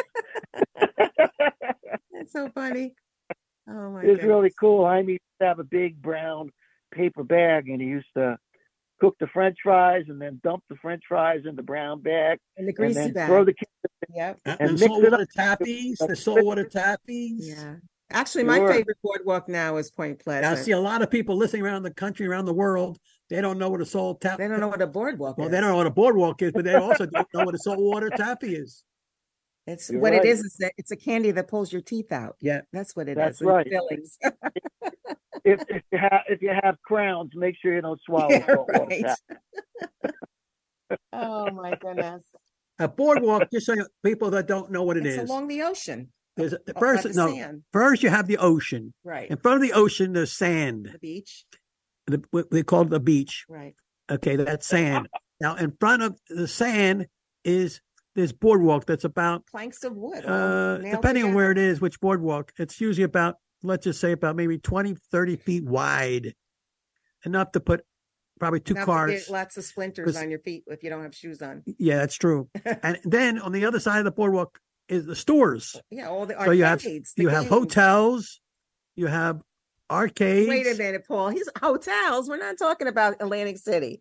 That's so funny. Oh my It was goodness. really cool. Jaime used to have a big brown paper bag, and he used to cook the French fries and then dump the French fries in the brown bag, In the greasy and then bag. throw the Yep. and, And, mix it saltwater up. tappies, the saltwater tappies. Yeah. Actually, my Sure. favorite boardwalk now is Point Now, I Pleasant. see a lot of people listening around the country, around the world. They don't know what a salt tap. They don't know what a boardwalk Well, is. they don't know what a boardwalk is, but they also don't know what a saltwater tappy is. It's You're what right. it is. Is that it's a candy that pulls your teeth out. Yeah, that's what it is. That's and right. Fillings. If, if you have if you have crowns, make sure you don't swallow Yeah, saltwater right. tap. Oh my goodness! A boardwalk, just so you, people that don't know what it It's is. along the ocean. There's a, by first the no. sand. First, you have the ocean. Right. In front of the ocean, there's sand. The beach. The, what they call it the beach. Right. Okay, that's sand. Now, in front of the sand is this boardwalk that's about, Planks of wood. all uh, nailed depending on together. where it is, which boardwalk, it's usually about, let's just say about maybe twenty, thirty feet wide. Enough to put probably two Enough to cars. get lots of splinters 'Cause- on your feet if you don't have shoes on. Yeah, that's true. And then on the other side of the boardwalk is the stores. Yeah, all the So you have arcades. the you have games. hotels, you have arcades. Wait a minute, Paul. He's hotels. We're not talking about Atlantic City.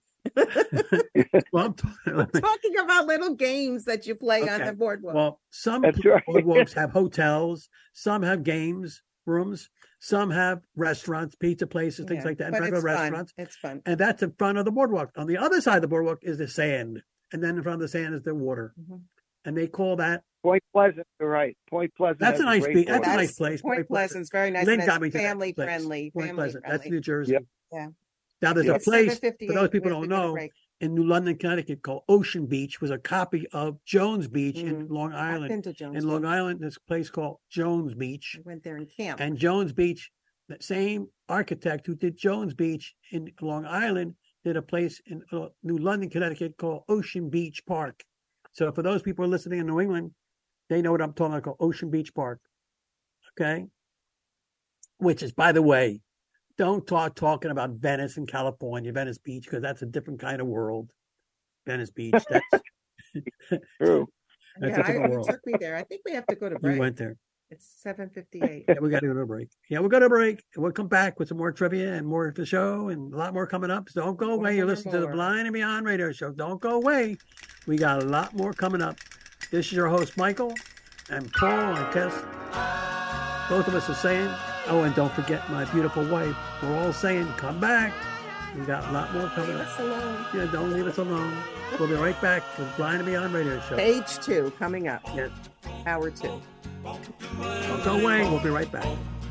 Well, I'm talking, We're talking about little games that you play on Okay. the boardwalk. well, some That's right. boardwalks have hotels, some have games rooms, some have restaurants, pizza places, things Yeah, like that, and but regular it's fun. restaurants. It's fun. And that's in front of the boardwalk. On the other side of the boardwalk is the sand, and then in front of the sand is the water, Mhm. and they call that. Point Pleasant, you're right. Point Pleasant. That's has a nice great beach. That's a boardwalk. nice place. Point Point Pleasant's very nice. Lynn and got it's me to that family place. friendly. Point family Pleasant. That's friendly. New Jersey. Yep. Yeah. Now there's Yeah. a place for seven fifty-eight, those people we who have don't to go to know break. in New London, Connecticut, called Ocean Beach, was a copy of Jones Beach in Long I've Island. been to Jones in Long Beach. Island, there's a place called Jones Beach, I went there in camp. and Jones Beach, that same architect who did Jones Beach in Long Island, did a place in uh, New London, Connecticut called Ocean Beach Park. So for those people listening in New England, they know what I'm talking about, called Ocean Beach Park. Okay, which is, by the way, don't talk talking about Venice in California, Venice Beach, because that's a different kind of world. Venice Beach, that's True. that's yeah, a I, different you world. took me there. I think we have to go to break. You went there. It's seven fifty-eight. Yeah, we got to go to a break. Yeah, we'll go to a break. We'll come back with some more trivia and more of the show and a lot more coming up. So don't go away. You listen to the more. Blind and Beyond radio show. Don't go away. We got a lot more coming up. This is your host, Michael, and Paul and Tess. Both of us are saying, oh, and don't forget my beautiful wife. We're all saying, come back. We got a lot more coming Leave up. us alone. Yeah, don't leave us alone. We'll be right back with Blind and Beyond radio show. Page two coming up. Yes. Hour two. Don't go away. We'll be right back.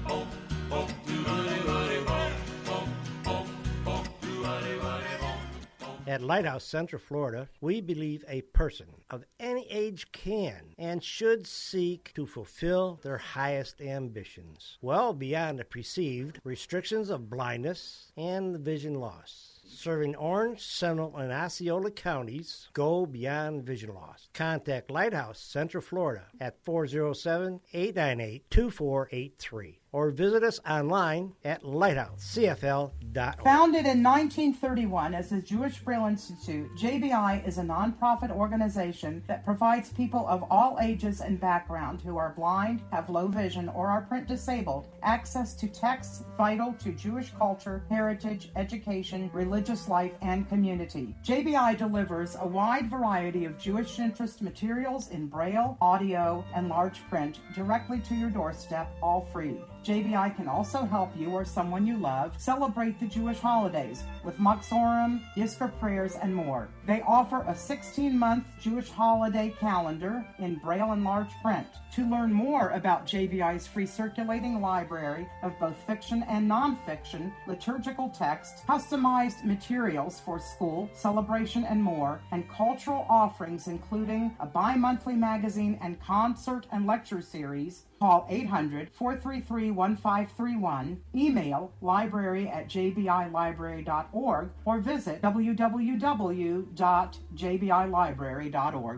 At Lighthouse Central Florida, we believe a person of any age can and should seek to fulfill their highest ambitions, well beyond the perceived restrictions of blindness and vision loss. Serving Orange, Seminole, and Osceola counties, go beyond vision loss. Contact Lighthouse Central Florida at four oh seven, eight nine eight, two four eight three or visit us online at lighthouse c f l dot org. Founded in nineteen thirty-one as the Jewish Braille Institute, J B I is a nonprofit organization that provides people of all ages and background who are blind, have low vision, or are print disabled access to texts vital to Jewish culture, heritage, education, religious life, and community. J B I delivers a wide variety of Jewish interest materials in Braille, audio, and large print directly to your doorstep, all free. J B I can also help you or someone you love celebrate the Jewish holidays with Muxorim, Yizkor prayers, and more. They offer a sixteen-month Jewish holiday calendar in Braille and large print. To learn more about J B I's free circulating library of both fiction and nonfiction, liturgical text, customized materials for school, celebration, and more, and cultural offerings including a bi-monthly magazine and concert and lecture series, Call eight hundred, four three three, one five three one, email library at j b i library dot org, or visit w w w dot j b i library dot org.